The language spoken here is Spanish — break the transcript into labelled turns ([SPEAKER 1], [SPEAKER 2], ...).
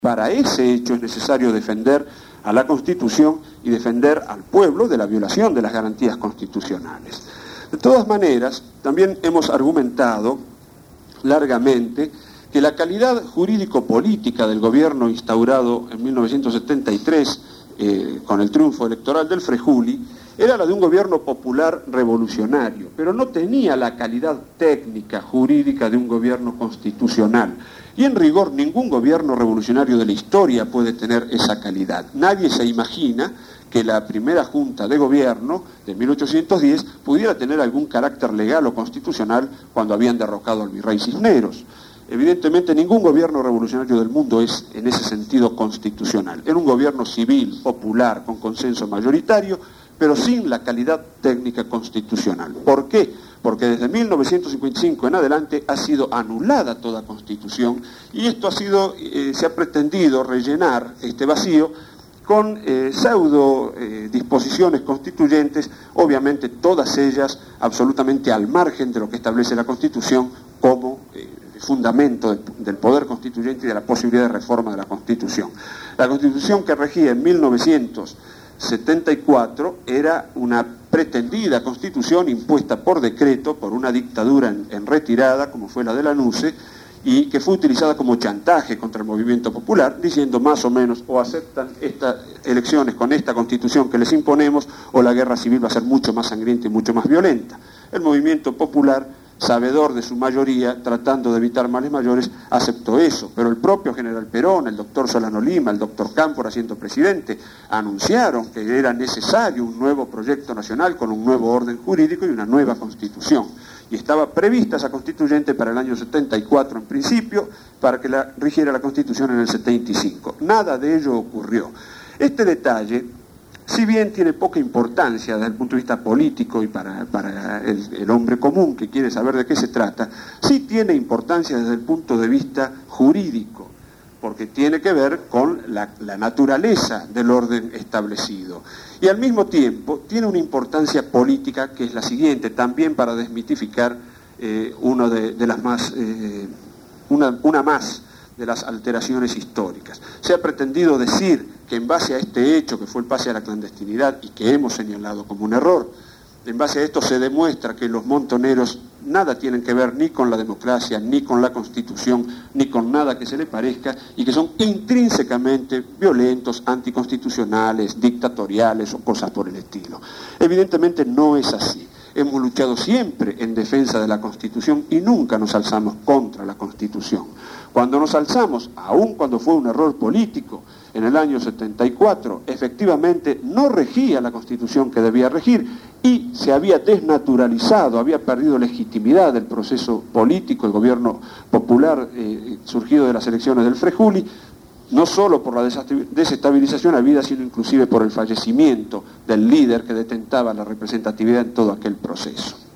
[SPEAKER 1] Para ese hecho es necesario defender a la Constitución y defender al pueblo de la violación de las garantías constitucionales. De todas maneras, también hemos argumentado largamente que la calidad jurídico-política del gobierno instaurado en 1973 con el triunfo electoral del Frejuli era la de un gobierno popular revolucionario, pero no tenía la calidad técnica jurídica de un gobierno constitucional. Y en rigor ningún gobierno revolucionario de la historia puede tener esa calidad. Nadie se imagina que la primera junta de gobierno de 1810 pudiera tener algún carácter legal o constitucional cuando habían derrocado al virrey Cisneros. Evidentemente ningún gobierno revolucionario del mundo es en ese sentido constitucional. Era un gobierno civil, popular, con consenso mayoritario, pero sin la calidad técnica constitucional. ¿Por qué? Porque desde 1955 en adelante ha sido anulada toda constitución y esto se ha pretendido rellenar este vacío con pseudo disposiciones constituyentes, obviamente todas ellas absolutamente al margen de lo que establece la Constitución como fundamento del poder constituyente y de la posibilidad de reforma de la Constitución. La Constitución que regía en 1974 era una pretendida constitución impuesta por decreto por una dictadura en retirada, como fue la de Lanusse, y que fue utilizada como chantaje contra el movimiento popular, diciendo más o menos o aceptan estas elecciones con esta constitución que les imponemos o la guerra civil va a ser mucho más sangrienta y mucho más violenta. El movimiento popular, sabedor de su mayoría, tratando de evitar males mayores, aceptó eso, pero el propio general Perón, el doctor Solano Lima, el doctor Cámpora siendo presidente, anunciaron que era necesario un nuevo proyecto nacional con un nuevo orden jurídico y una nueva constitución. Y estaba prevista esa constituyente para el año 74 en principio, para que la rigiera la Constitución en el 75. Nada de ello ocurrió. Este detalle, si bien tiene poca importancia desde el punto de vista político y para el hombre común que quiere saber de qué se trata, sí tiene importancia desde el punto de vista jurídico, porque tiene que ver con la naturaleza del orden establecido. Y al mismo tiempo tiene una importancia política que es la siguiente, también para desmitificar una más de las alteraciones históricas. Se ha pretendido decir que en base a este hecho, que fue el pase a la clandestinidad y que hemos señalado como un error, en base a esto se demuestra que los montoneros nada tienen que ver ni con la democracia, ni con la Constitución, ni con nada que se le parezca, y que son intrínsecamente violentos, anticonstitucionales, dictatoriales o cosas por el estilo. Evidentemente no es así. Hemos luchado siempre en defensa de la Constitución y nunca nos alzamos contra la Constitución. Cuando nos alzamos, aun cuando fue un error político, en el año 74, efectivamente no regía la Constitución que debía regir y se había desnaturalizado, había perdido legitimidad del proceso político, el gobierno popular surgido de las elecciones del Frejuli, no solo por la desestabilización habida, sino inclusive por el fallecimiento del líder que detentaba la representatividad en todo aquel proceso.